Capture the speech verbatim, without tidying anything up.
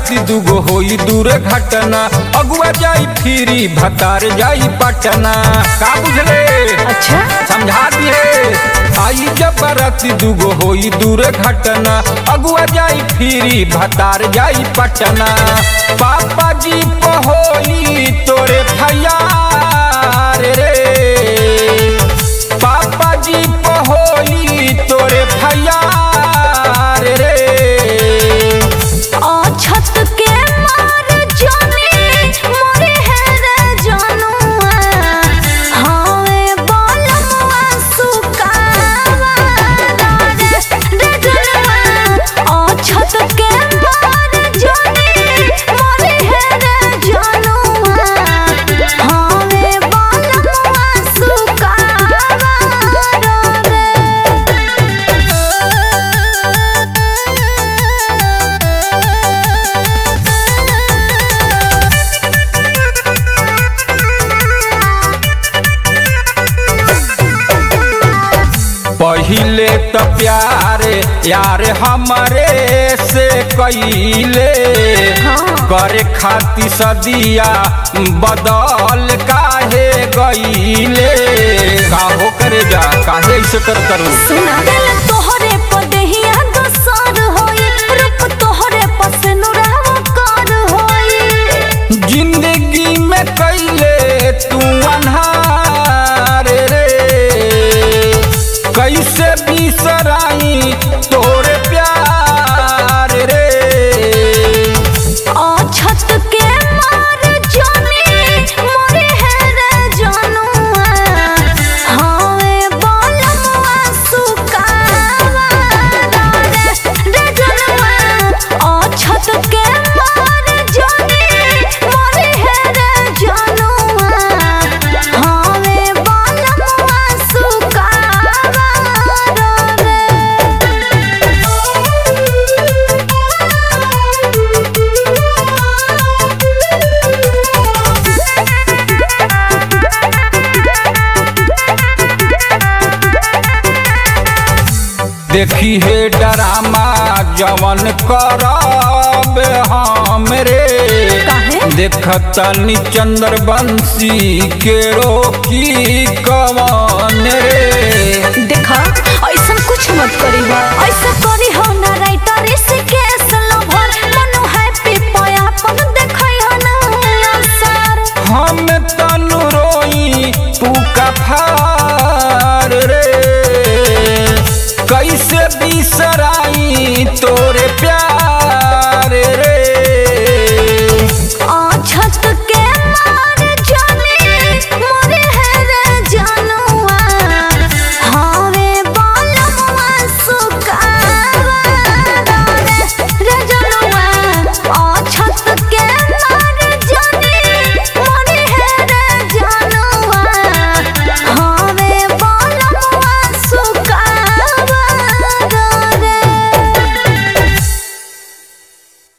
राती दुगो होई दूर घटना, अगुआ जाई फिरी भतार जाई पटना। का बुझले? अच्छा समझा दिए। आई जब राती दुगो होई दूर घटना, अगुआ जाई फिरी भतार जाई पटना। पापा जी पहोई तोरे फैयार रे, पापा जी पहोई तोरे फैयार रे। छत के मार जाने मोरे है रे जानुआ, हावे बोलवा सुकावा रे रे जानुआ। ओ छत के मार जाने मोरे है रे जानुआ, हावे बोलवा सुकावा रे। पहिले तो प्यार यार हमरे से कईले, करे खाती सदिया बदल काहे गईले। काहो करे जा काहे ऐसे कर करू। सुना दिल तोहरे पदेहिया दसर होई, रूप तोहरे पसनुरवा कर होई। जिंदगी में कैले तू अनहार रे, कैसे बिसराई तोरे प्यार रे। ओ छत के मार जाने मोरे है रे जानुआ, हावे बोलवा सुकावा रे रे जानुआ। ओ छत के मार जाने मोरे है रे जानुआ, हावे बोलवा सुकावा रे। देखी हे डरामा जवन करब हमरे, देखतनी चंद्रवंशी के रोकी कवन रे। देखा ऐसा कुछ मत करी हो, ऐसा करी हो ना राइटर से केस लभर मनु हैप्पी पयापन देखई हो ना असर। हम तनु रोई तू कफा